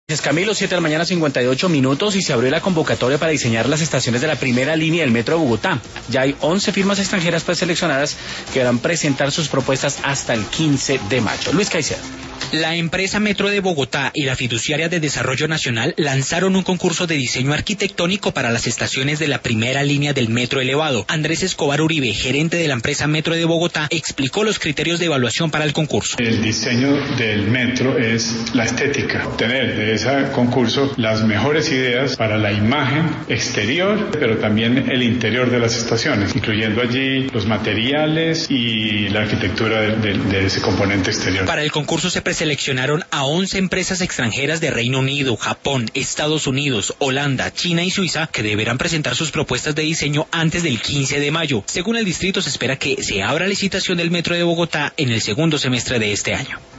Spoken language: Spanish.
Es Camilo, 7 de la mañana, 58 minutos, y se abrió la convocatoria para diseñar las estaciones de la primera línea del Metro de Bogotá. Ya hay 11 firmas extranjeras preseleccionadas que deberán presentar sus propuestas hasta el 15 de mayo. Luis Caicedo. La empresa Metro de Bogotá y la Fiduciaria de Desarrollo Nacional lanzaron un concurso de diseño arquitectónico para las estaciones de la primera línea del metro elevado. Andrés Escobar Uribe, gerente de la empresa Metro de Bogotá, explicó los criterios de evaluación para el concurso. El diseño del metro es la estética, obtener de ese concurso las mejores ideas para la imagen exterior, pero también el interior de las estaciones, incluyendo allí los materiales y la arquitectura de ese componente exterior. Para el concurso se preseleccionaron a 11 empresas extranjeras de Reino Unido, Japón, Estados Unidos, Holanda, China y Suiza, que deberán presentar sus propuestas de diseño antes del 15 de mayo. Según el distrito, se espera que se abra licitación del Metro de Bogotá en el segundo semestre de este año.